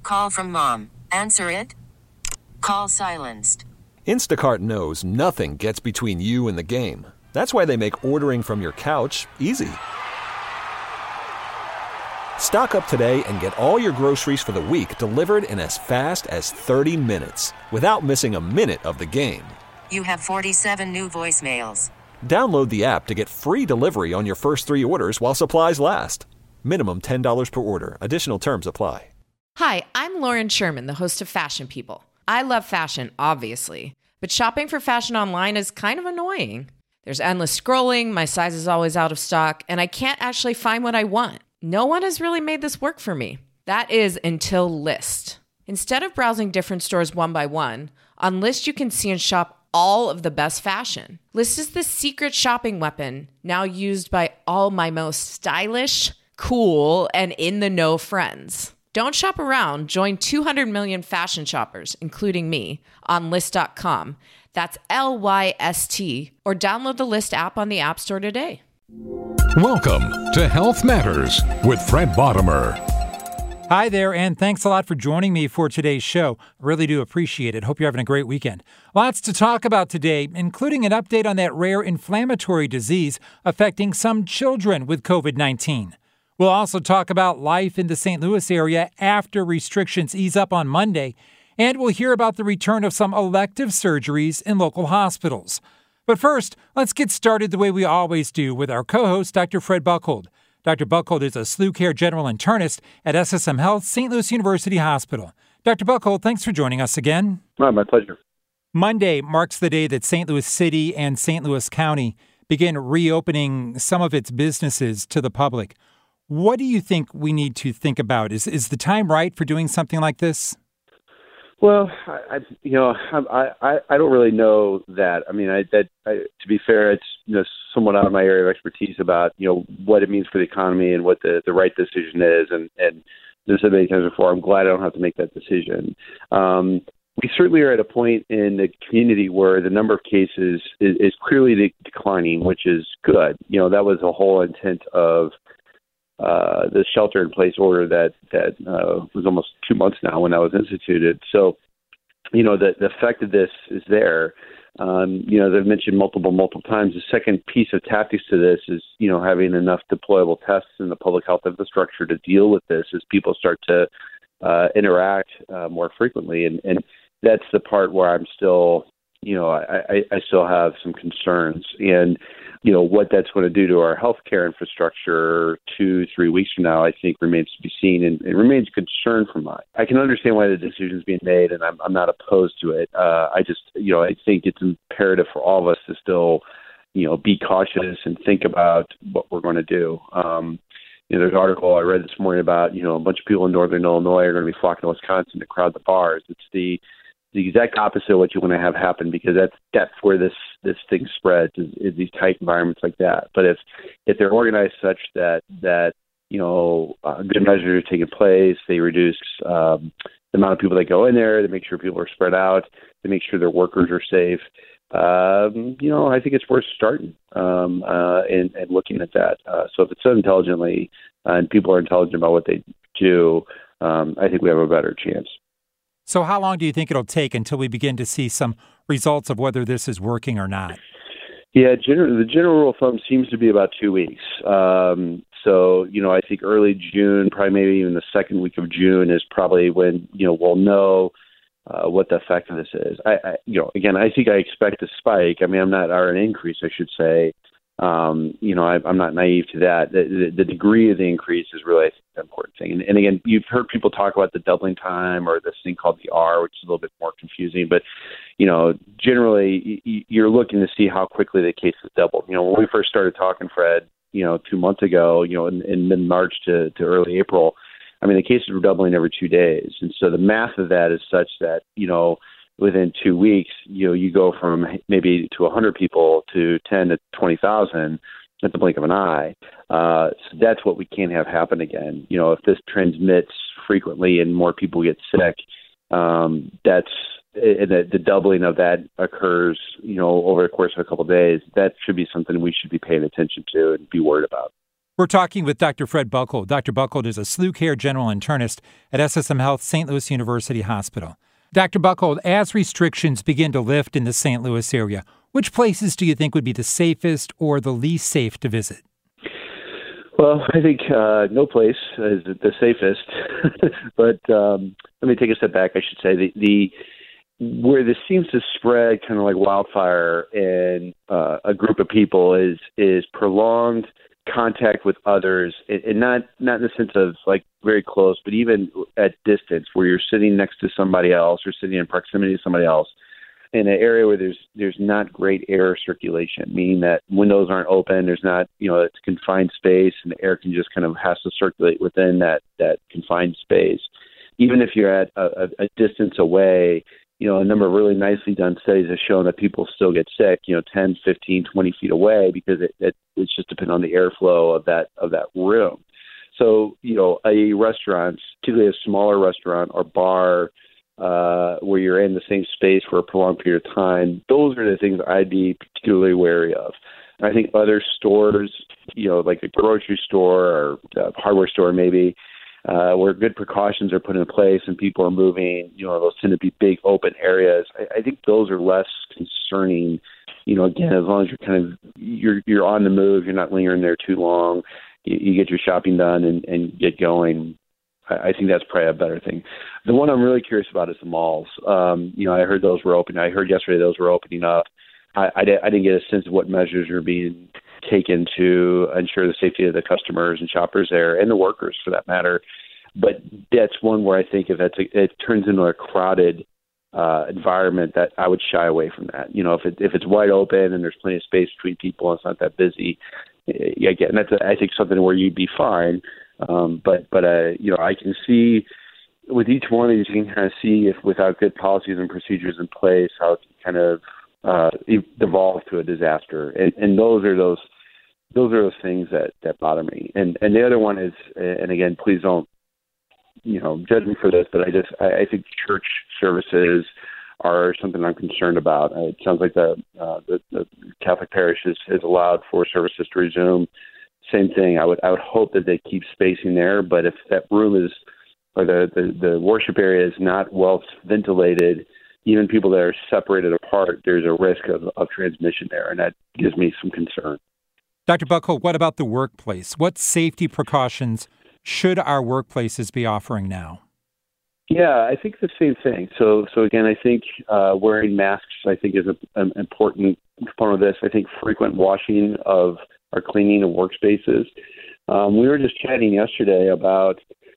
Call from mom. Answer it. Call silenced. Instacart knows nothing gets between you and the game. That's why they make ordering from your couch easy. Stock up today and get all your groceries for the week delivered in as fast as 30 minutes without missing a minute of the game. You have 47 new voicemails. Download the app to get free delivery on your first 3 orders while supplies last. Minimum $10 per order. Additional terms apply. Hi, I'm Lauren Sherman, the host of Fashion People. I love fashion, obviously, but shopping for fashion online is kind of annoying. There's endless scrolling, my size is always out of stock, and I can't actually find what I want. No one has really made this work for me. That is until Lyst. Instead of browsing different stores one by one, on Lyst you can see and shop all of the best fashion. Lyst is the secret shopping weapon now used by all my most stylish, cool, and in-the-know friends. Don't shop around. Join 200 million fashion shoppers, including me, on Lyst.com. That's Lyst, or download the Lyst app on the App Store today. Welcome to Health Matters with Fred Bottomer. Hi there, and thanks a lot for joining me for today's show. I really do appreciate it. Hope you're having a great weekend. Lots to talk about today, including an update on that rare inflammatory disease affecting some children with COVID-19. We'll also talk about life in the St. Louis area after restrictions ease up on Monday, and we'll hear about the return of some elective surgeries in local hospitals. But first, let's get started the way we always do with our co-host, Dr. Fred Buchhold. Dr. Buchhold is a SLU Care general internist at SSM Health St. Louis University Hospital. Dr. Buchhold, thanks for joining us again. My pleasure. Monday marks the day that St. Louis City and St. Louis County begin reopening some of its businesses to the public. What do you think we need to think about? Is the time right for doing something like this? Well, I don't really know that. I mean, to be fair, it's somewhat out of my area of expertise about what it means for the economy and what the right decision is. And as I said many times before, I'm glad I don't have to make that decision. We certainly are at a point in the community where the number of cases is clearly declining, which is good. That was the whole intent of the shelter-in-place order that was almost 2 months now when that was instituted. So, the effect of this is there. As I've mentioned multiple times, the second piece of tactics to this is, having enough deployable tests in the public health infrastructure to deal with this as people start to interact more frequently. And that's the part where I'm still, I still have some concerns. And what that's going to do to our healthcare infrastructure 2-3 weeks from now, I think remains to be seen, and it remains a concern for mine. I can understand why the decision is being made, and I'm not opposed to it. I think it's imperative for all of us to still, be cautious and think about what we're going to do. There's an article I read this morning about, a bunch of people in northern Illinois are going to be flocking to Wisconsin to crowd the bars. It's the exact opposite of what you want to have happen, because that's where this thing spreads is these tight environments like that. But if they're organized such that good measures are taking place, they reduce the amount of people that go in there, they make sure people are spread out, they make sure their workers are safe. I think it's worth starting and looking at that. So if it's done intelligently and people are intelligent about what they do, I think we have a better chance. So how long do you think it'll take until we begin to see some results of whether this is working or not? Yeah, the general rule of thumb seems to be about 2 weeks. I think early June, probably maybe even the second week of June is probably when, we'll know what the effect of this is. I think I expect a spike. I mean, or an increase, I should say. I'm not naive to that. The degree of the increase is really, I think, the important thing. And again, you've heard people talk about the doubling time or this thing called the R, which is a little bit more confusing. But, generally, you're looking to see how quickly the cases double. When we first started talking, Fred, 2 months ago, in mid-March to early April, I mean, the cases were doubling every 2 days. And so the math of that is such that, within 2 weeks, you go from maybe to 100 people to 10 to 20,000 at the blink of an eye. So that's what we can't have happen again. If this transmits frequently and more people get sick, the doubling of that occurs, over the course of a couple of days. That should be something we should be paying attention to and be worried about. We're talking with Dr. Fred Buchhold. Dr. Buchhold is a SLU Care general internist at SSM Health St. Louis University Hospital. Dr. Buchhold, as restrictions begin to lift in the St. Louis area, which places do you think would be the safest or the least safe to visit? Well, I think no place is the safest. But let me take a step back. I should say the where this seems to spread kind of like wildfire in a group of people is prolonged contact with others, and not in the sense of like very close, but even at distance, where you're sitting next to somebody else or sitting in proximity to somebody else in an area where there's not great air circulation, meaning that windows aren't open, there's not, it's confined space, and the air can just kind of has to circulate within that confined space. Even if you're at a distance away, a number of really nicely done studies have shown that people still get sick, 10, 15, 20 feet away, because it's just dependent on the airflow of that room. So, a restaurant, particularly a smaller restaurant or bar, where you're in the same space for a prolonged period of time, those are the things I'd be particularly wary of. I think other stores, like a grocery store or a hardware store maybe, where good precautions are put in place and people are moving, those tend to be big open areas. I think those are less concerning, again, as long as you're on the move, you're not lingering there too long, you get your shopping done and get going. I think that's probably a better thing. The one I'm really curious about is the malls. I heard those were open. I heard yesterday those were opening up. I didn't get a sense of what measures are being taken to ensure the safety of the customers and shoppers there, and the workers for that matter. But that's one where I think if it turns into a crowded environment, that I would shy away from that. If it's wide open and there's plenty of space between people and it's not that busy, again, that's I think something where you'd be fine. But I can see with each one of these, you can kind of see if without good policies and procedures in place, how it can kind of evolve to a disaster. And those are those things that bother me. And the other one is, and again, please don't, judge me for this, but I think church services are something I'm concerned about. It sounds like the Catholic parish has allowed for services to resume. Same thing. I would hope that they keep spacing there, but if that room is, or the worship area is not well ventilated, even people that are separated apart, there's a risk of transmission there, and that gives me some concern. Dr. Buchhold, what about the workplace? What safety precautions should our workplaces be offering now? Yeah, I think the same thing. So again, I think wearing masks, I think, is an important component of this. I think frequent washing of our cleaning of workspaces. We were just chatting yesterday about,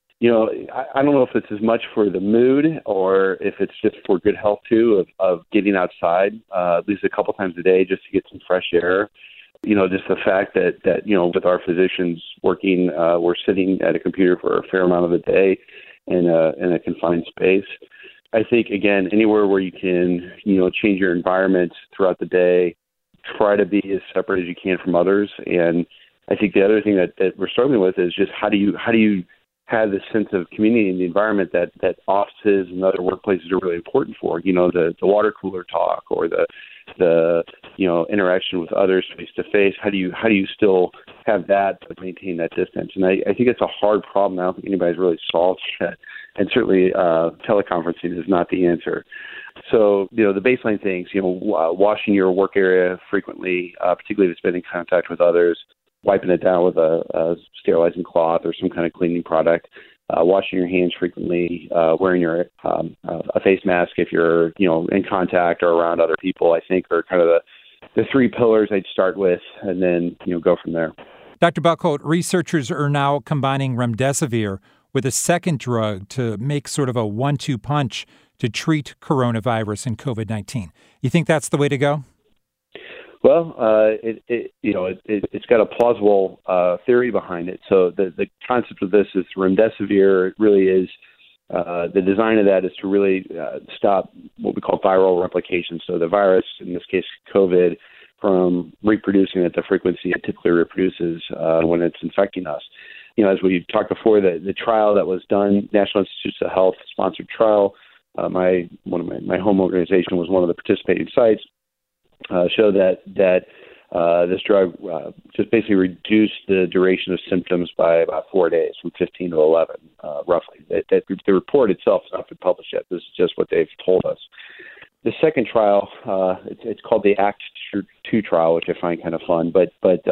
I don't know if it's as much for the mood or if it's just for good health too, of getting outside at least a couple times a day just to get some fresh air. Just the fact that with our physicians working, we're sitting at a computer for a fair amount of the day in a confined space. I think, again, anywhere where you can, change your environment throughout the day, try to be as separate as you can from others. And I think the other thing that we're struggling with is just how do you have this sense of community in the environment that offices and other workplaces are really important for, the water cooler talk or the interaction with others face to face. How do you still have that but maintain that distance? And I think it's a hard problem. I don't think anybody's really solved yet. And certainly teleconferencing is not the answer. So, the baseline things, washing your work area frequently, particularly if it's been in contact with others, wiping it down with a sterilizing cloth or some kind of cleaning product, washing your hands frequently, wearing a face mask if you're, in contact or around other people, I think are kind of the three pillars I'd start with, and then, go from there. Dr. Buchhold, researchers are now combining remdesivir with a second drug to make sort of a 1-2 punch to treat coronavirus and COVID-19. You think that's the way to go? Well, it's got a plausible theory behind it. So the concept of this is remdesivir really is the design of that is to really stop what we call viral replication. So the virus, in this case COVID, from reproducing at the frequency it typically reproduces when it's infecting us. As we talked before, the trial that was done, National Institutes of Health sponsored trial, my home organization was one of the participating sites, showed that this drug just basically reduced the duration of symptoms by about 4 days, from 15 to 11, roughly. The report itself has not been published yet. This is just what they've told us. The second trial, it's called the ACT-2 trial, which I find kind of fun, but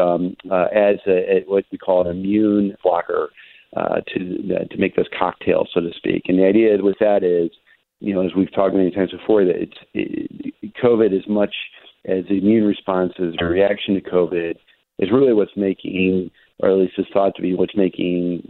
as what we call an immune blocker to make this cocktail, so to speak. And the idea with that is, as we've talked many times before, that COVID, as much as the immune response is a reaction to COVID, is really what's making, or at least is thought to be what's making,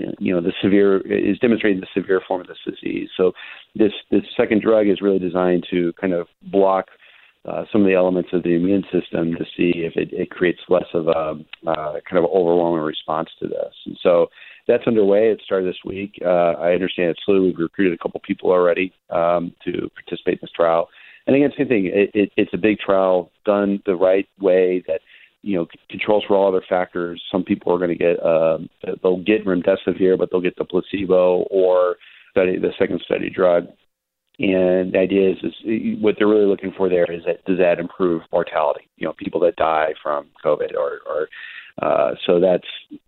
is demonstrating the severe form of this disease. So this second drug is really designed to kind of block some of the elements of the immune system to see if it creates less of a kind of overwhelming response to this. And so that's underway. It started this week. I understand it's slow. We've recruited a couple people already to participate in this trial. And again, same thing. It's a big trial done the right way that controls for all other factors. Some people are going to get they'll get remdesivir, but they'll get the placebo or the second study drug. And the idea is what they're really looking for there is that does that improve mortality? People that die from COVID or so that's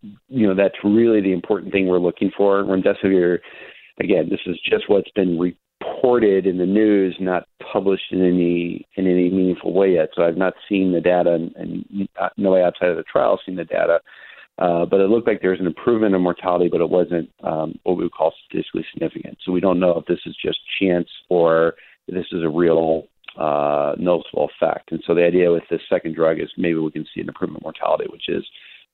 really the important thing we're looking for. Remdesivir, again, this is just what's been reported in the news, not published in any meaningful way yet. So I've not seen the data, and nobody outside of the trial seen the data. But it looked like there was an improvement in mortality, but it wasn't what we would call statistically significant. So we don't know if this is just chance or this is a real noticeable effect. And so the idea with this second drug is maybe we can see an improvement in mortality, which is,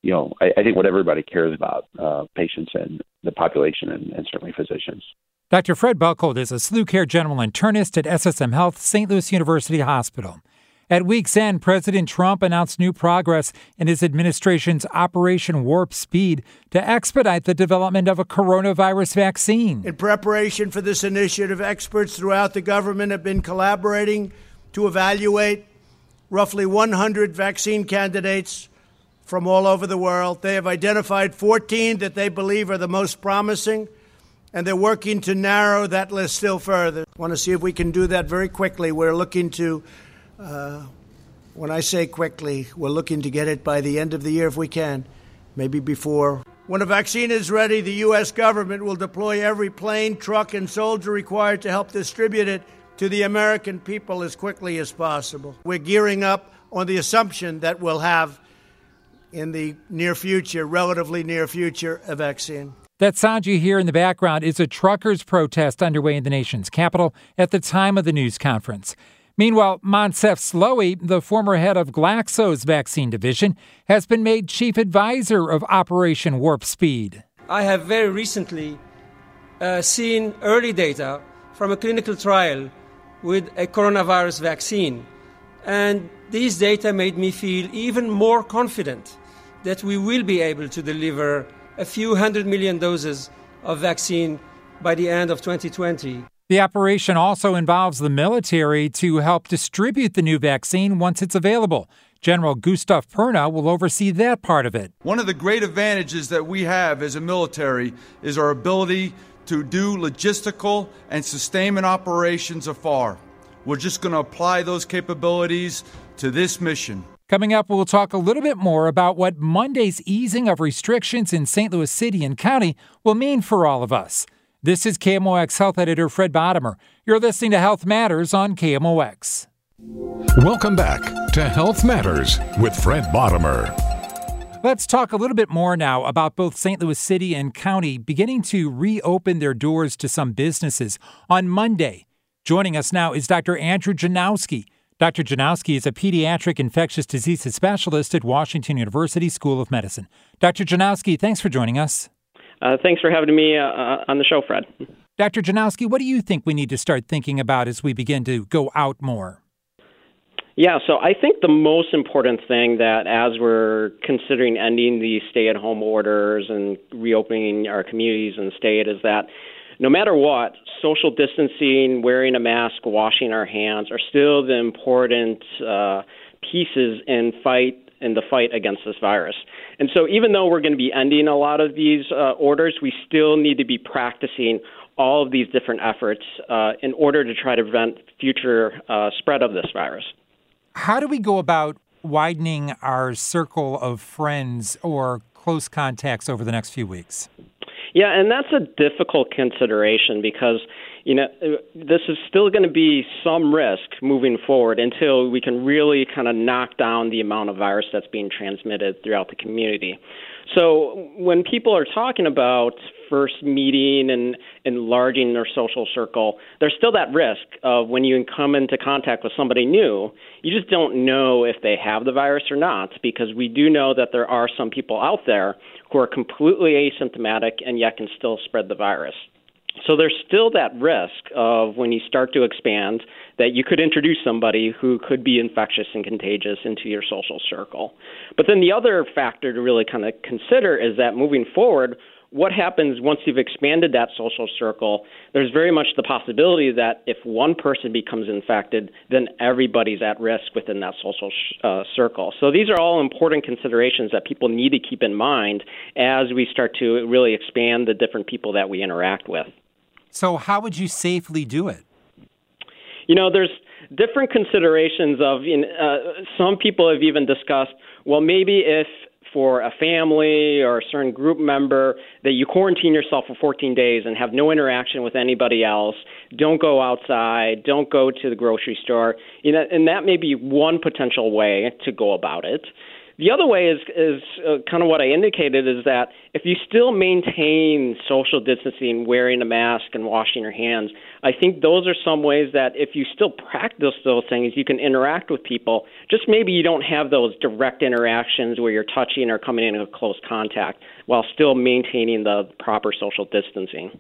I think what everybody cares about, patients and the population and certainly physicians. Dr. Fred Buchholz is a SLU Care General Internist at SSM Health, St. Louis University Hospital. At week's end, President Trump announced new progress in his administration's Operation Warp Speed to expedite the development of a coronavirus vaccine. In preparation for this initiative, experts throughout the government have been collaborating to evaluate roughly 100 vaccine candidates from all over the world. They have identified 14 that they believe are the most promising, and they're working to narrow that list still further. I want to see if we can do that very quickly. We're looking to when I say quickly, we're looking to get it by the end of the year if we can, maybe before. When a vaccine is ready, the U.S. government will deploy every plane, truck, and soldier required to help distribute it to the American people as quickly as possible. We're gearing up on the assumption that we'll have, in the near future, relatively near future, a vaccine. That sound you hear in the background is a truckers' protest underway in the nation's capital at the time of the news conference. Meanwhile, Moncef Slaoui, the former head of Glaxo's vaccine division, has been made chief advisor of Operation Warp Speed. I have very recently seen early data from a clinical trial with a coronavirus vaccine. And these data made me feel even more confident that we will be able to deliver a few 100 million doses of vaccine by the end of 2020. The operation also involves the military to help distribute the new vaccine once it's available. General Gustav Perna will oversee that part of it. One of the great advantages that we have as a military is our ability to do logistical and sustainment operations afar. We're just going to apply those capabilities to this mission. Coming up, we'll talk a little bit more about what Monday's easing of restrictions in St. Louis City and County will mean for all of us. This is KMOX Health Editor Fred Bodimer. You're listening to Health Matters on KMOX. Welcome back to Health Matters with Fred Bodimer. Let's talk a little bit more now about both St. Louis City and County beginning to reopen their doors to some businesses on Monday. Joining us now is Dr. Andrew Janowski. Dr. Janowski is a pediatric infectious diseases specialist at Washington University School of Medicine. Dr. Janowski, thanks for joining us. Thanks for having me on the show, Fred. Dr. Janowski, what do you think we need to start thinking about as we begin to go out more? Yeah, so I think the most important thing that as we're considering ending the stay-at-home orders and reopening our communities and state is that no matter what, social distancing, wearing a mask, washing our hands are still the important pieces in the fight against this virus. And so even though we're going to be ending a lot of these orders, we still need to be practicing all of these different efforts in order to try to prevent future spread of this virus. How do we go about widening our circle of friends or close contacts over the next few weeks? Yeah, and that's a difficult consideration because, this is still going to be some risk moving forward until we can really kind of knock down the amount of virus that's being transmitted throughout the community. So when people are talking about first meeting and enlarging their social circle, there's still that risk of when you come into contact with somebody new, you just don't know if they have the virus or not, because we do know that there are some people out there who are completely asymptomatic and yet can still spread the virus. So there's still that risk of when you start to expand that you could introduce somebody who could be infectious and contagious into your social circle. But then the other factor to really kind of consider is that moving forward, what happens once you've expanded that social circle? There's very much the possibility that if one person becomes infected, then everybody's at risk within that social circle. So these are all important considerations that people need to keep in mind as we start to really expand the different people that we interact with. So how would you safely do it? There's different considerations of, some people have even discussed, well, maybe if for a family or a certain group member that you quarantine yourself for 14 days and have no interaction with anybody else, don't go outside, don't go to the grocery store, and that may be one potential way to go about it. The other way is kind of what I indicated, is that if you still maintain social distancing, wearing a mask and washing your hands, I think those are some ways that if you still practice those things, you can interact with people. Just maybe you don't have those direct interactions where you're touching or coming into close contact while still maintaining the proper social distancing.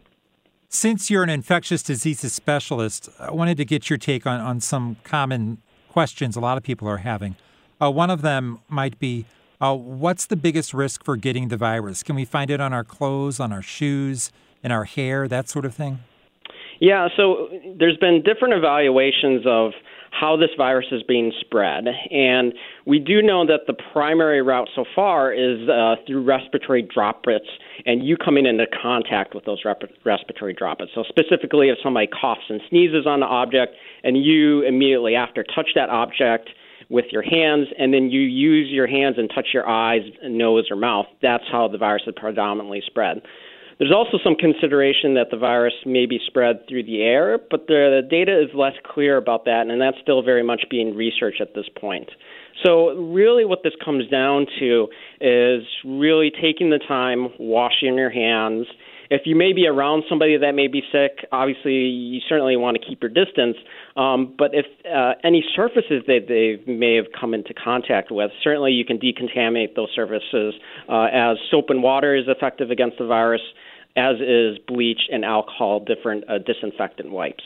Since you're an infectious diseases specialist, I wanted to get your take on some common questions a lot of people are having. One of them might be, what's the biggest risk for getting the virus? Can we find it on our clothes, on our shoes, in our hair, that sort of thing? Yeah, so there's been different evaluations of how this virus is being spread. And we do know that the primary route so far is through respiratory droplets and you coming into contact with those respiratory droplets. So specifically if somebody coughs and sneezes on the object and you immediately after touch that object with your hands, and then you use your hands and touch your eyes, nose, or mouth, that's how the virus is predominantly spread. There's also some consideration that the virus may be spread through the air, but the data is less clear about that, and that's still very much being researched at this point. So really what this comes down to is really taking the time, washing your hands. If you may be around somebody that may be sick, obviously you certainly want to keep your distance. But if any surfaces that they may have come into contact with, certainly you can decontaminate those surfaces as soap and water is effective against the virus, as is bleach and alcohol, different disinfectant wipes.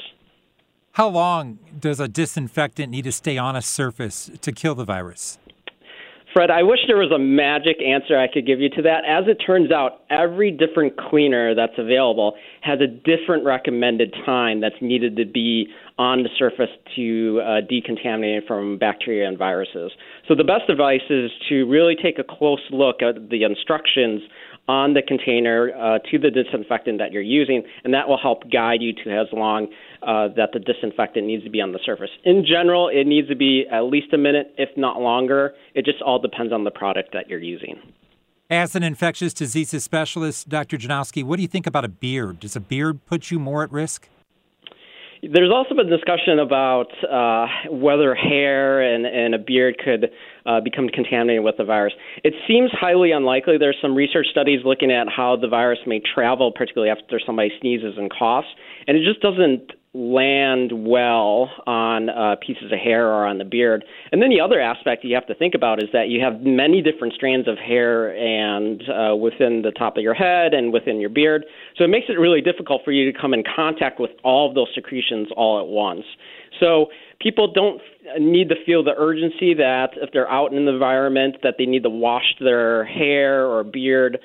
How long does a disinfectant need to stay on a surface to kill the virus? Fred, I wish there was a magic answer I could give you to that. As it turns out, every different cleaner that's available has a different recommended time that's needed to be on the surface to decontaminate it from bacteria and viruses. So the best advice is to really take a close look at the instructions on the container to the disinfectant that you're using, and that will help guide you to as long that the disinfectant needs to be on the surface. In general, it needs to be at least a minute, if not longer. It just all depends on the product that you're using. As an infectious diseases specialist, Dr. Janowski, what do you think about a beard? Does a beard put you more at risk? There's also been discussion about whether hair and a beard could become contaminated with the virus. It seems highly unlikely. There's some research studies looking at how the virus may travel, particularly after somebody sneezes and coughs, and it just doesn't land well on pieces of hair or on the beard. And then the other aspect you have to think about is that you have many different strands of hair and within the top of your head and within your beard. So it makes it really difficult for you to come in contact with all of those secretions all at once. So people don't need to feel the urgency that if they're out in the environment that they need to wash their hair or beard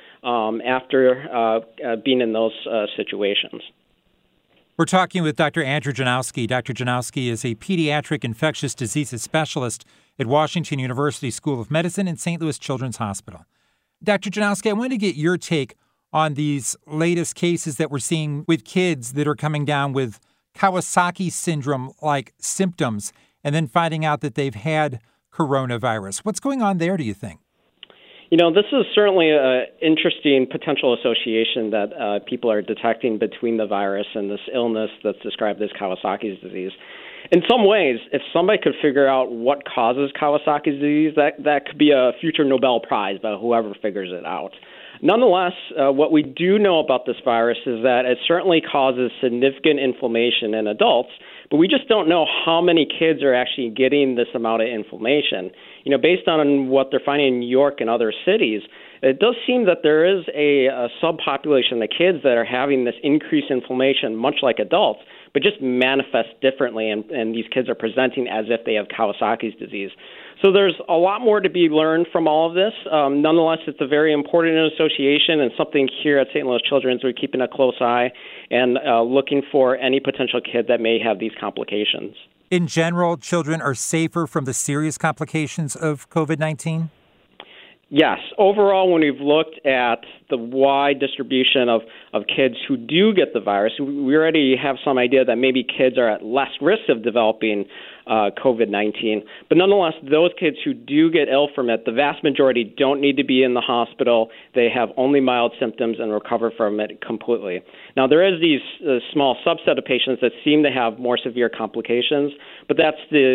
after being in those situations. We're talking with Dr. Andrew Janowski. Dr. Janowski is a pediatric infectious diseases specialist at Washington University School of Medicine and St. Louis Children's Hospital. Dr. Janowski, I wanted to get your take on these latest cases that we're seeing with kids that are coming down with Kawasaki syndrome-like symptoms and then finding out that they've had coronavirus. What's going on there, do you think? This is certainly an interesting potential association that people are detecting between the virus and this illness that's described as Kawasaki's disease. In some ways, if somebody could figure out what causes Kawasaki's disease, that could be a future Nobel Prize by whoever figures it out. Nonetheless, what we do know about this virus is that it certainly causes significant inflammation in adults, but we just don't know how many kids are actually getting this amount of inflammation. Based on what they're finding in New York and other cities, it does seem that there is a subpopulation of kids that are having this increased inflammation, much like adults, but just manifests differently, and these kids are presenting as if they have Kawasaki's disease. So there's a lot more to be learned from all of this. Nonetheless, it's a very important association and something here at St. Louis Children's we're keeping a close eye and looking for any potential kid that may have these complications. In general, children are safer from the serious complications of COVID-19? Yes. Overall, when we've looked at the wide distribution of kids who do get the virus, we already have some idea that maybe kids are at less risk of developing COVID-19. But nonetheless, those kids who do get ill from it, the vast majority don't need to be in the hospital. They have only mild symptoms and recover from it completely. Now, there is these small subset of patients that seem to have more severe complications, but that's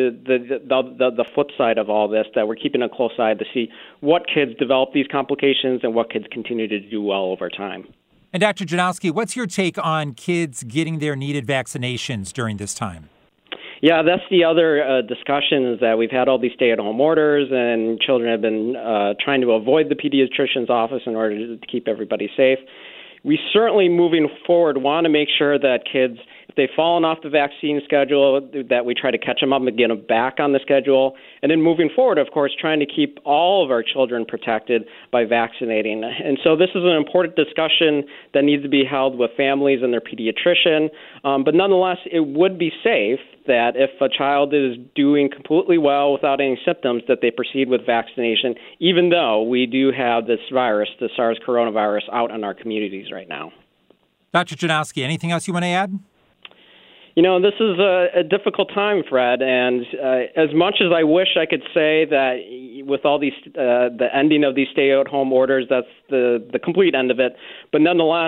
the flip side of all this, that we're keeping a close eye to see what kids develop these complications and what kids continue to do well over time. And Dr. Janowski, what's your take on kids getting their needed vaccinations during this time? Yeah, that's the other discussion, is that we've had all these stay-at-home orders and children have been trying to avoid the pediatrician's office in order to keep everybody safe. We certainly, moving forward, want to make sure that kids, if they've fallen off the vaccine schedule, that we try to catch them up and get them back on the schedule. And then moving forward, of course, trying to keep all of our children protected by vaccinating. And so this is an important discussion that needs to be held with families and their pediatrician. But nonetheless, it would be safe that if a child is doing completely well without any symptoms, that they proceed with vaccination, even though we do have this virus, the SARS coronavirus, out in our communities right now. Dr. Janowski, anything else you want to add? This is a difficult time, Fred, and as much as I wish I could say that with all these, the ending of these stay-at-home orders, that's the complete end of it, but nonetheless,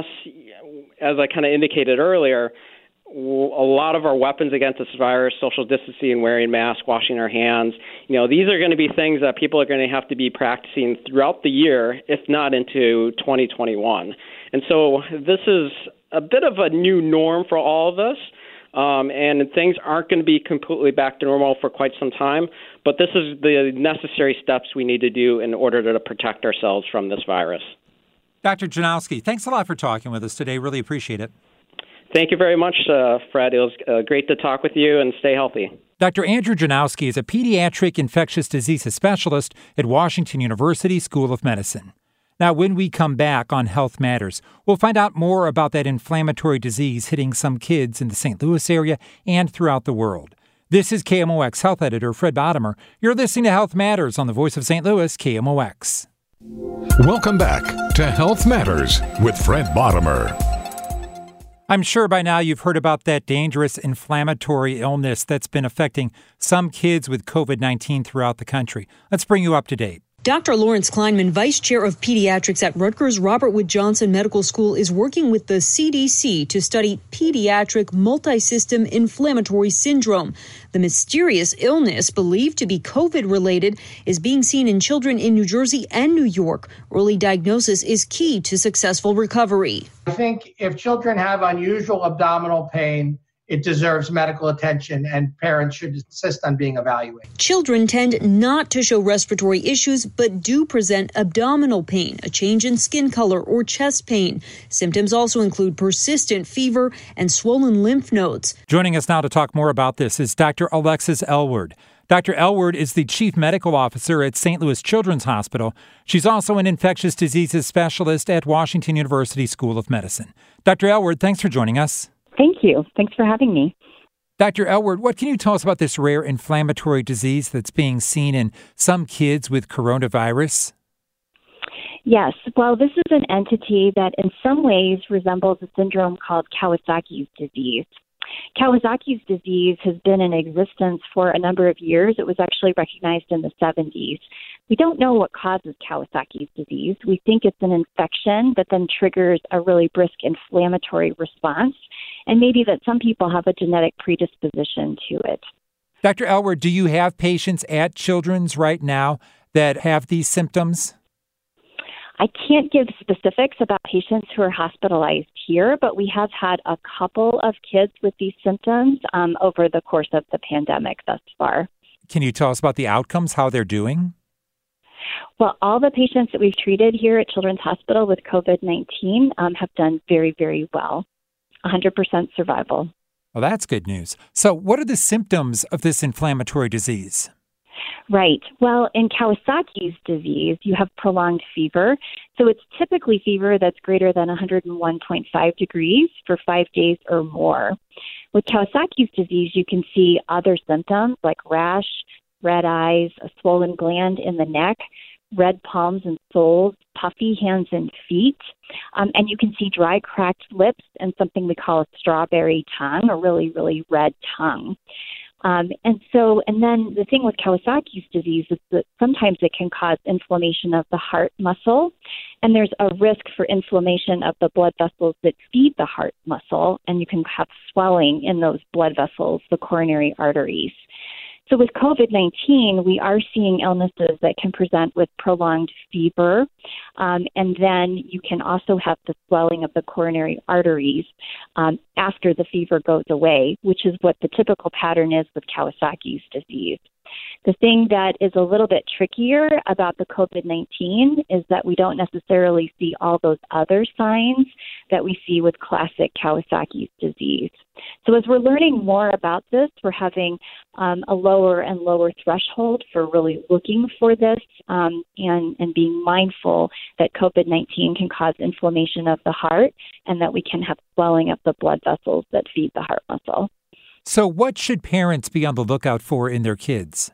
as I kind of indicated earlier, a lot of our weapons against this virus, social distancing, wearing masks, washing our hands, these are going to be things that people are going to have to be practicing throughout the year, if not into 2021. And so this is a bit of a new norm for all of us. And things aren't going to be completely back to normal for quite some time, but this is the necessary steps we need to do in order to protect ourselves from this virus. Dr. Janowski, thanks a lot for talking with us today. Really appreciate it. Thank you very much, Fred. It was great to talk with you, and stay healthy. Dr. Andrew Janowski is a pediatric infectious diseases specialist at Washington University School of Medicine. Now, when we come back on Health Matters, we'll find out more about that inflammatory disease hitting some kids in the St. Louis area and throughout the world. This is KMOX Health Editor Fred Bodimer. You're listening to Health Matters on the Voice of St. Louis, KMOX. Welcome back to Health Matters with Fred Bodimer. I'm sure by now you've heard about that dangerous inflammatory illness that's been affecting some kids with COVID-19 throughout the country. Let's bring you up to date. Dr. Lawrence Kleinman, Vice Chair of Pediatrics at Rutgers Robert Wood Johnson Medical School, is working with the CDC to study pediatric multisystem inflammatory syndrome. The mysterious illness, believed to be COVID-related, is being seen in children in New Jersey and New York. Early diagnosis is key to successful recovery. I think if children have unusual abdominal pain, it deserves medical attention, and parents should insist on being evaluated. Children tend not to show respiratory issues, but do present abdominal pain, a change in skin color, or chest pain. Symptoms also include persistent fever and swollen lymph nodes. Joining us now to talk more about this is Dr. Alexis Elward. Dr. Elward is the Chief Medical Officer at St. Louis Children's Hospital. She's also an infectious diseases specialist at Washington University School of Medicine. Dr. Elward, thanks for joining us. Thank you. Thanks for having me. Dr. Elward, what can you tell us about this rare inflammatory disease that's being seen in some kids with coronavirus? Yes. Well, this is an entity that in some ways resembles a syndrome called Kawasaki's disease. Kawasaki's disease has been in existence for a number of years. It was actually recognized in the 70s. We don't know what causes Kawasaki's disease. We think it's an infection that then triggers a really brisk inflammatory response, and maybe that some people have a genetic predisposition to it. Dr. Elward, do you have patients at Children's right now that have these symptoms? I can't give specifics about patients who are hospitalized here, but we have had a couple of kids with these symptoms over the course of the pandemic thus far. Can you tell us about the outcomes, how they're doing? Well, all the patients that we've treated here at Children's Hospital with COVID-19 have done very, very well. 100% survival. Well, that's good news. So what are the symptoms of this inflammatory disease? Right. Well, in Kawasaki's disease, you have prolonged fever. So it's typically fever that's greater than 101.5 degrees for 5 days or more. With Kawasaki's disease, you can see other symptoms like rash, red eyes, a swollen gland in the neck, red palms and soles, puffy hands and feet, and you can see dry, cracked lips and something we call a strawberry tongue, a really, really red tongue. And then the thing with Kawasaki's disease is that sometimes it can cause inflammation of the heart muscle, and there's a risk for inflammation of the blood vessels that feed the heart muscle, and you can have swelling in those blood vessels, the coronary arteries. So with COVID-19, we are seeing illnesses that can present with prolonged fever, and then you can also have the swelling of the coronary arteries after the fever goes away, which is what the typical pattern is with Kawasaki's disease. The thing that is a little bit trickier about the COVID-19 is that we don't necessarily see all those other signs that we see with classic Kawasaki's disease. So as we're learning more about this, we're having a lower and lower threshold for really looking for this and being mindful that COVID-19 can cause inflammation of the heart and that we can have swelling of the blood vessels that feed the heart muscle. So what should parents be on the lookout for in their kids?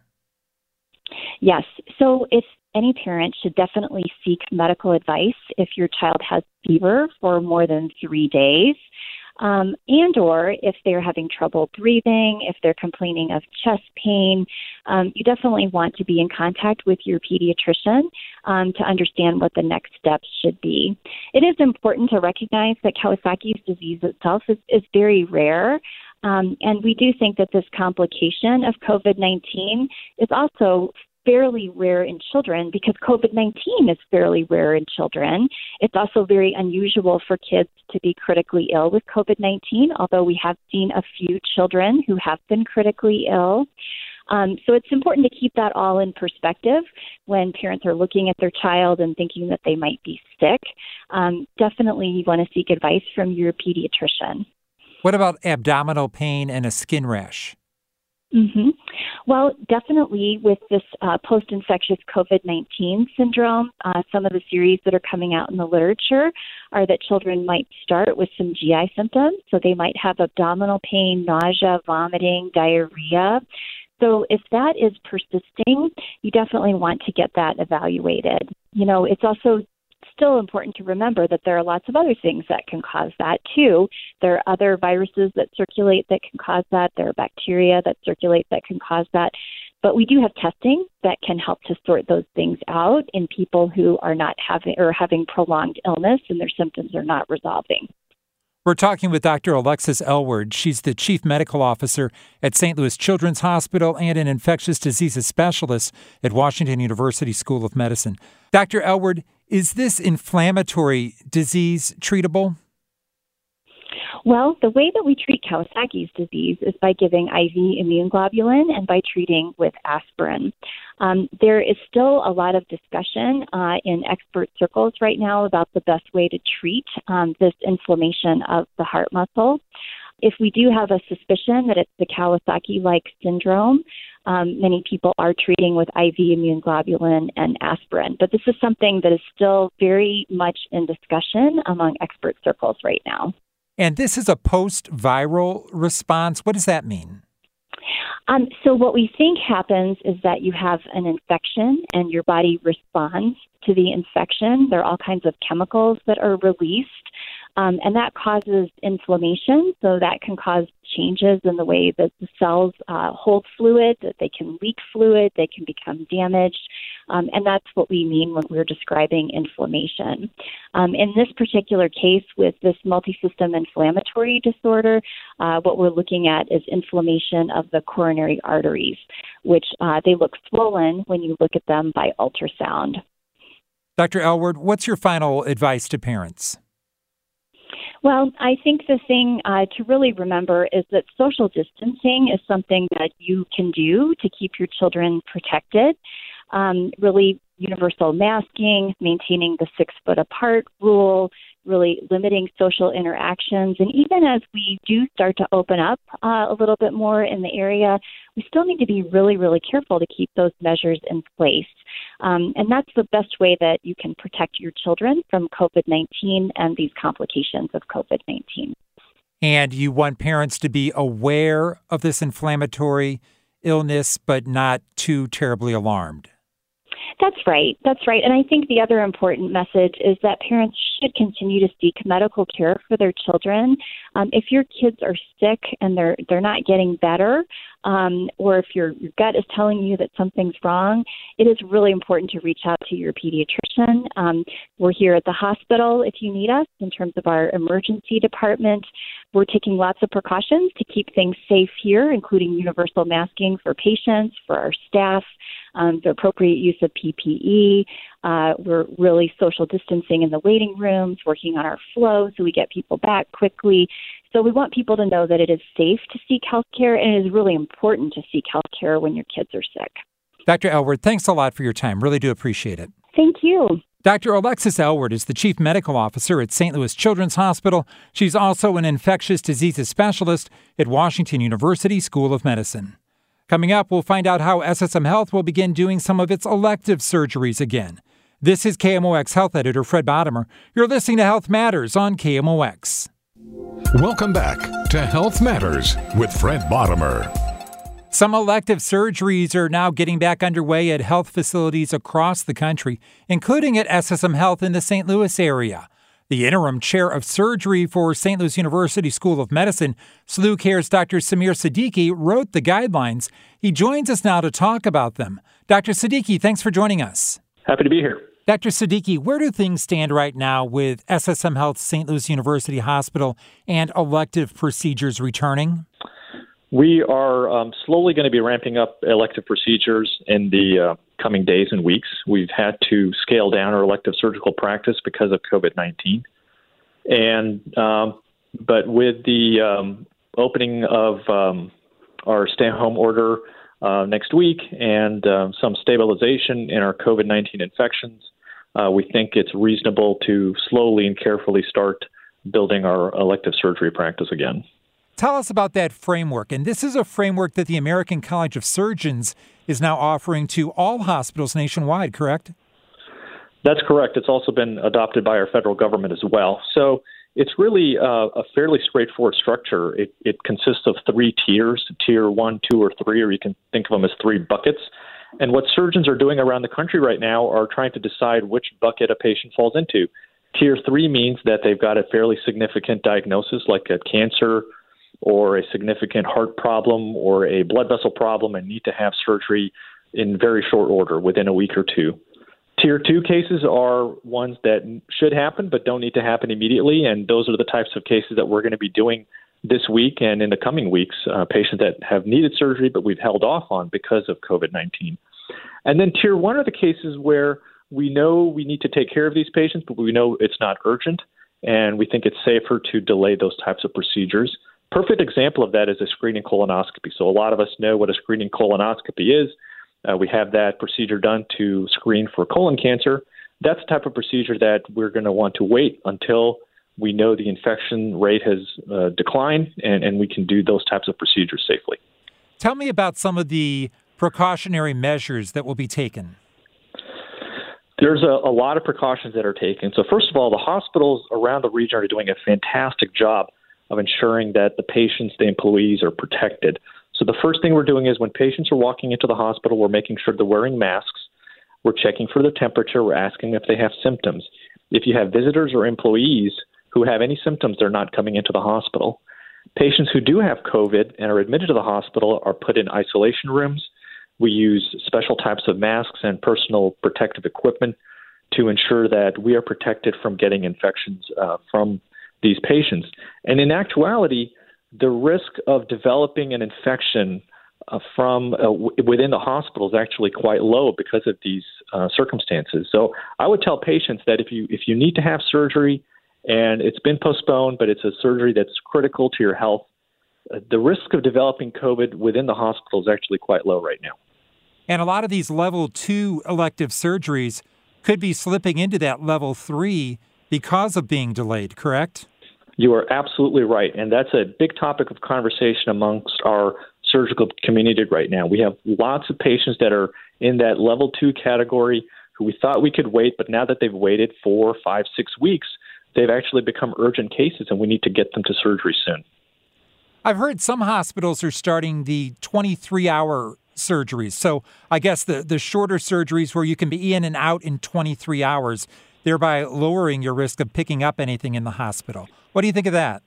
Yes. So if any parent should definitely seek medical advice if your child has fever for more than 3 days, and or if they're having trouble breathing, if they're complaining of chest pain, you definitely want to be in contact with your pediatrician to understand what the next steps should be. It is important to recognize that Kawasaki's disease itself is very rare. And we do think that this complication of COVID-19 is also fairly rare in children because COVID-19 is fairly rare in children. It's also very unusual for kids to be critically ill with COVID-19, although we have seen a few children who have been critically ill. So it's important to keep that all in perspective when parents are looking at their child and thinking that they might be sick. Definitely you want to seek advice from your pediatrician. What about abdominal pain and a skin rash? Mm-hmm. Well, definitely with this post-infectious COVID-19 syndrome, some of the theories that are coming out in the literature are that children might start with some GI symptoms. So they might have abdominal pain, nausea, vomiting, diarrhea. So if that is persisting, you definitely want to get that evaluated. You know, it's also still important to remember that there are lots of other things that can cause that too. There are other viruses that circulate that can cause that. There are bacteria that circulate that can cause that. But we do have testing that can help to sort those things out in people who are not having prolonged illness and their symptoms are not resolving. We're talking with Dr. Alexis Elward. She's the Chief Medical Officer at St. Louis Children's Hospital and an infectious diseases specialist at Washington University School of Medicine. Dr. Elward, is this inflammatory disease treatable? Well, the way that we treat Kawasaki's disease is by giving IV immune globulin and by treating with aspirin. There is still a lot of discussion in expert circles right now about the best way to treat this inflammation of the heart muscle. If we do have a suspicion that it's the Kawasaki-like syndrome, many people are treating with IV immune globulin and aspirin. But this is something that is still very much in discussion among expert circles right now. And this is a post-viral response. What does that mean? So what we think happens is that you have an infection and your body responds to the infection. There are all kinds of chemicals that are released, and that causes inflammation. So that can cause changes in the way that the cells hold fluid, that they can leak fluid, they can become damaged. And that's what we mean when we're describing inflammation. In this particular case with this multisystem inflammatory disorder, what we're looking at is inflammation of the coronary arteries, which they look swollen when you look at them by ultrasound. Dr. Elward, what's your final advice to parents? Well, I think the thing to really remember is that social distancing is something that you can do to keep your children protected. Really universal masking, maintaining the 6 foot apart rule, really limiting social interactions. And even as we do start to open up a little bit more in the area, we still need to be really, really careful to keep those measures in place. And that's the best way that you can protect your children from COVID-19 and these complications of COVID-19. And you want parents to be aware of this inflammatory illness, but not too terribly alarmed. That's right. And I think the other important message is that parents should continue to seek medical care for their children. If your kids are sick and they're not getting better, or if your gut is telling you that something's wrong, it is really important to reach out to your pediatrician. We're here at the hospital if you need us in terms of our emergency department. We're taking lots of precautions to keep things safe here, including universal masking for patients, for our staff, the appropriate use of PPE. We're really social distancing in the waiting rooms, working on our flow so we get people back quickly. So we want people to know that it is safe to seek health care, and it is really important to seek health care when your kids are sick. Dr. Elward, thanks a lot for your time. Really do appreciate it. Thank you. Dr. Alexis Elward is the Chief Medical Officer at St. Louis Children's Hospital. She's also an infectious diseases specialist at Washington University School of Medicine. Coming up, we'll find out how SSM Health will begin doing some of its elective surgeries again. This is KMOX Health Editor Fred Bottomer. You're listening to Health Matters on KMOX. Welcome back to Health Matters with Fred Bottomer. Some elective surgeries are now getting back underway at health facilities across the country, including at SSM Health in the St. Louis area. The interim chair of surgery for St. Louis University School of Medicine, SLU Care's Dr. Samir Siddiqui, wrote the guidelines. He joins us now to talk about them. Dr. Siddiqui, thanks for joining us. Happy to be here. Dr. Siddiqui, where do things stand right now with SSM Health St. Louis University Hospital and elective procedures returning? We are slowly going to be ramping up elective procedures in the coming days and weeks. We've had to scale down our elective surgical practice because of COVID-19. But with the opening of our stay-home order next week and some stabilization in our COVID-19 infections, we think it's reasonable to slowly and carefully start building our elective surgery practice again. Tell us about that framework. And this is a framework that the American College of Surgeons is now offering to all hospitals nationwide, correct? That's correct. It's also been adopted by our federal government as well. So it's really a fairly straightforward structure. It consists of 3 tiers, tier 1, 2, or 3, or you can think of them as 3 buckets. And what surgeons are doing around the country right now are trying to decide which bucket a patient falls into. Tier 3 means that they've got a fairly significant diagnosis like a cancer or a significant heart problem or a blood vessel problem and need to have surgery in very short order within a week or 2. Tier 2 cases are ones that should happen but don't need to happen immediately, and those are the types of cases that we're going to be doing this week and in the coming weeks, patients that have needed surgery but we've held off on because of COVID-19. And then Tier 1 are the cases where we know we need to take care of these patients, but we know it's not urgent, and we think it's safer to delay those types of procedures. Perfect example of that is a screening colonoscopy. So a lot of us know what a screening colonoscopy is. We have that procedure done to screen for colon cancer. That's the type of procedure that we're going to want to wait until we know the infection rate has declined and we can do those types of procedures safely. Tell me about some of the precautionary measures that will be taken. There's a lot of precautions that are taken. So first of all, the hospitals around the region are doing a fantastic job of ensuring that the patients, the employees are protected. So the first thing we're doing is when patients are walking into the hospital, we're making sure they're wearing masks. We're checking for their temperature. We're asking if they have symptoms. If you have visitors or employees who have any symptoms, they're not coming into the hospital. Patients who do have COVID and are admitted to the hospital are put in isolation rooms. We use special types of masks and personal protective equipment to ensure that we are protected from getting infections from these patients. And in actuality, the risk of developing an infection from within the hospital is actually quite low because of these circumstances. So I would tell patients that if you need to have surgery and it's been postponed, but it's a surgery that's critical to your health, the risk of developing COVID within the hospital is actually quite low right now. And a lot of these level 2 elective surgeries could be slipping into that level 3 because of being delayed, correct? You are absolutely right. And that's a big topic of conversation amongst our surgical community right now. We have lots of patients that are in that level 2 category who we thought we could wait, but now that they've waited 4, 5, 6 weeks, they've actually become urgent cases and we need to get them to surgery soon. I've heard some hospitals are starting the 23-hour surgeries. So I guess the shorter surgeries where you can be in and out in 23 hours, thereby lowering your risk of picking up anything in the hospital. What do you think of that?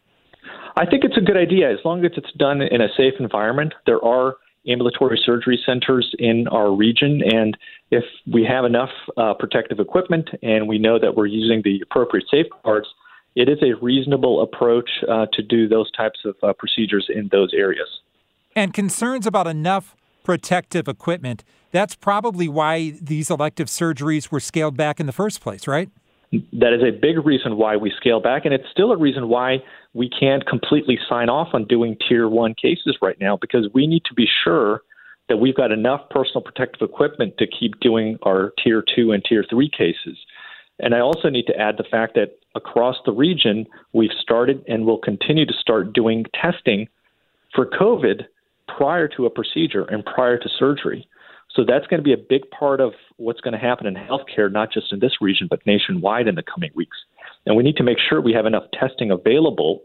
I think it's a good idea as long as it's done in a safe environment. There are ambulatory surgery centers in our region, and if we have enough protective equipment and we know that we're using the appropriate safeguards, it is a reasonable approach to do those types of procedures in those areas. And concerns about enough protective equipment, that's probably why these elective surgeries were scaled back in the first place, right? That is a big reason why we scale back, and it's still a reason why we can't completely sign off on doing Tier 1 cases right now, because we need to be sure that we've got enough personal protective equipment to keep doing our Tier 2 and Tier 3 cases. And I also need to add the fact that across the region, we've started and will continue to start doing testing for COVID prior to a procedure and prior to surgery. So that's going to be a big part of what's going to happen in healthcare, not just in this region, but nationwide in the coming weeks. And we need to make sure we have enough testing available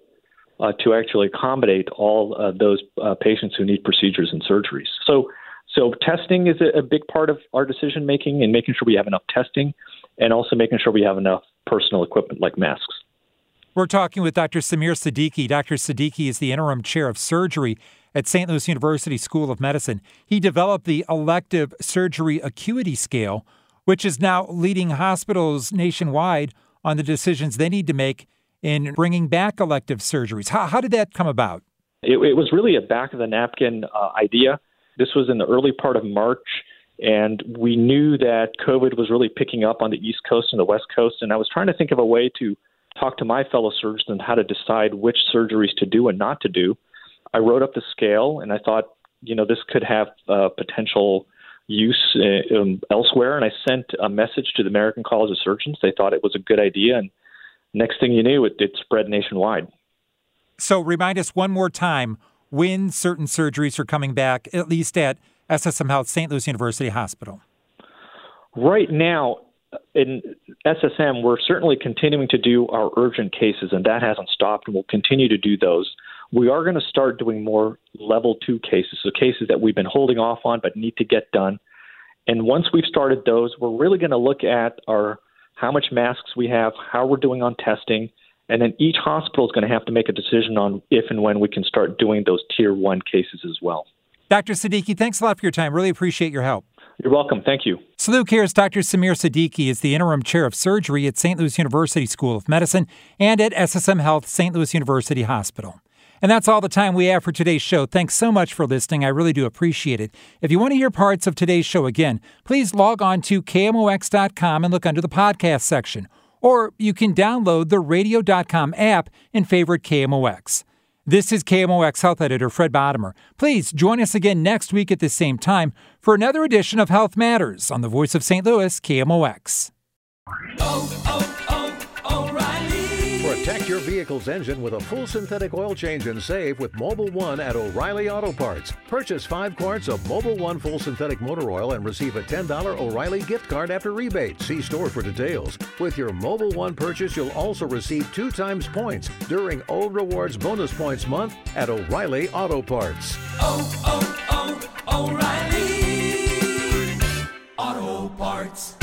to actually accommodate all those patients who need procedures and surgeries. So testing is a big part of our decision making, and making sure we have enough testing and also making sure we have enough personal equipment like masks. We're talking with Dr. Samir Siddiqui. Dr. Siddiqui is the interim chair of surgery at St. Louis University School of Medicine. He developed the elective surgery acuity scale, which is now leading hospitals nationwide on the decisions they need to make in bringing back elective surgeries. How did that come about? It was really a back-of-the-napkin idea. This was in the early part of March, and we knew that COVID was really picking up on the East Coast and the West Coast, and I was trying to think of a way to talk to my fellow surgeons on how to decide which surgeries to do and not to do. I wrote up the scale, and I thought, this could have potential use elsewhere, and I sent a message to the American College of Surgeons. They thought it was a good idea, and next thing you knew, it spread nationwide. So remind us one more time when certain surgeries are coming back, at least at SSM Health St. Louis University Hospital. Right now, in SSM, we're certainly continuing to do our urgent cases, and that hasn't stopped, and we'll continue to do those. We are going to start doing more level 2 cases, so cases that we've been holding off on but need to get done. And once we've started those, we're really going to look at how much masks we have, how we're doing on testing, and then each hospital is going to have to make a decision on if and when we can start doing those Tier 1 cases as well. Dr. Siddiqui, thanks a lot for your time. Really appreciate your help. You're welcome. Thank you. Salute Cares. Dr. Samir Siddiqui is the interim chair of surgery at St. Louis University School of Medicine and at SSM Health St. Louis University Hospital. And that's all the time we have for today's show. Thanks so much for listening. I really do appreciate it. If you want to hear parts of today's show again, please log on to KMOX.com and look under the podcast section. Or you can download the radio.com app and favorite KMOX. This is KMOX Health Editor Fred Bodimer. Please join us again next week at the same time for another edition of Health Matters on the Voice of St. Louis, KMOX. Protect your vehicle's engine with a full synthetic oil change and save with Mobil 1 at O'Reilly Auto Parts. Purchase 5 quarts of Mobil 1 full synthetic motor oil and receive a $10 O'Reilly gift card after rebate. See store for details. With your Mobil 1 purchase, you'll also receive 2 times points during Old Rewards Bonus Points Month at O'Reilly Auto Parts. O'Reilly Auto Parts.